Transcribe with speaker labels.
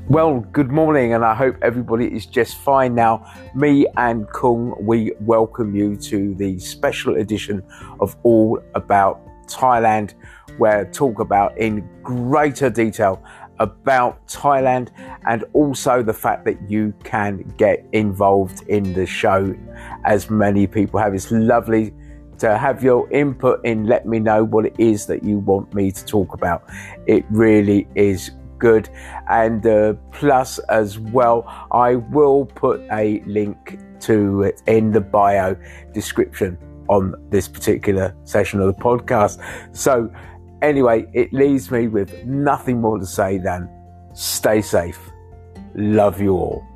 Speaker 1: Well, good morning, and I hope everybody is just fine. Now, me and Kung, we welcome you to the special edition of All About Thailand, where I talk about in greater detail about Thailand and also the fact that you can get involved in the show, as many people have. It's lovely to have your input in. Let me know what it is that you want me to talk about. It really is good. And plus as well, I will put a link to it in the bio description on this particular session of the podcast. So anyway, it leaves me with nothing more to say than stay safe. Love you all.